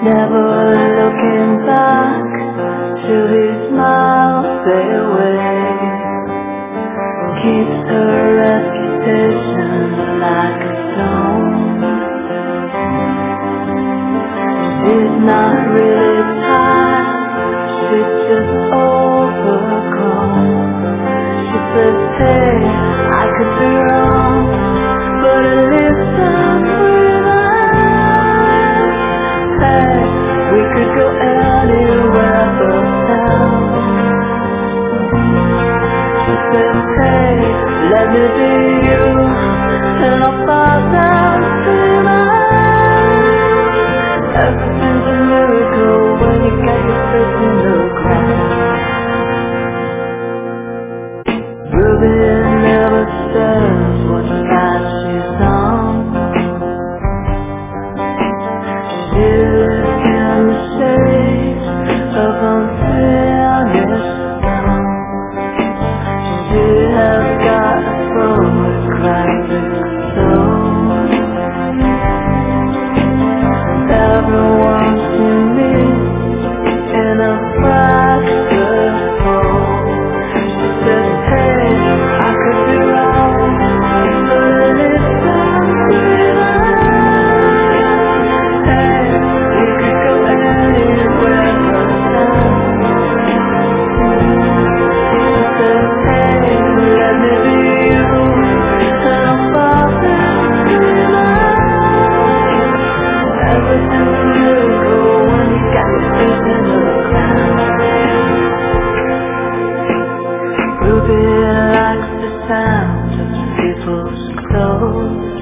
never looking back to his miles away. Keeps her reputation like a stone. She's not really tired, she's just overgrown. She says, hey, I could be wrong, but at least I'm realized. Hey, we could go anywhere but down. She says, hey, let me be you, and I'll fall down tonight. Everything's a miracle when you get your face in the ground. Ruby never says what side she's on. She lives in the shade of unfinished stone. She has got a photographic soul. Everyone she meets in a fractured hole. She says, hey, I could be wrong, but at least I'm realized. Hey, we could go anywhere but down. She says, hey, let me be you, and I'll fall down tonight. Everything's a miracle when you got your face in the ground. Ruby likes the sound of people's clothes.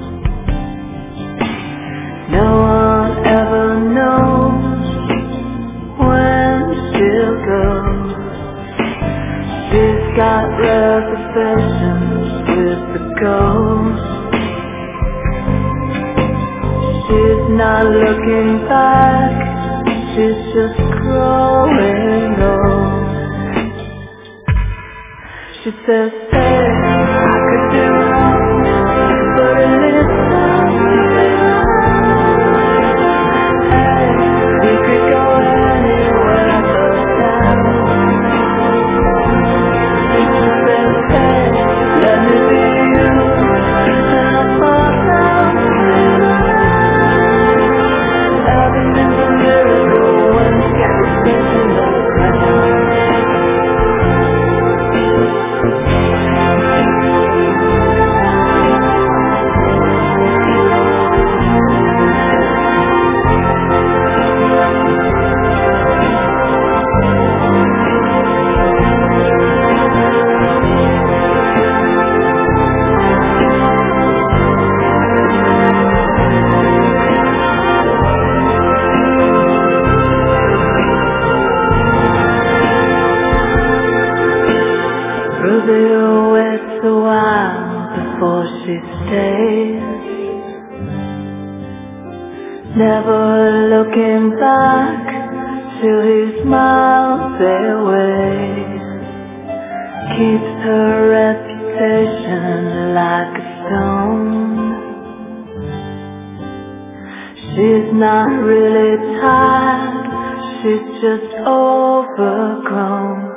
No one ever knows when she'll go. She's got reservations with the ghost. She's not looking back, she's just growing old. She says, hey, I could be wrong, but at least I'm realized. Hey, we could go anywhere but down. She says, hey, let me be you, and I'll fall down tonight. Everything's a miracle when you get your face in the ground. Ruby waits a while before she stays, never looking back till he's miles away. Keeps her reputation like a stone. She's not really tired, she's just overgrown.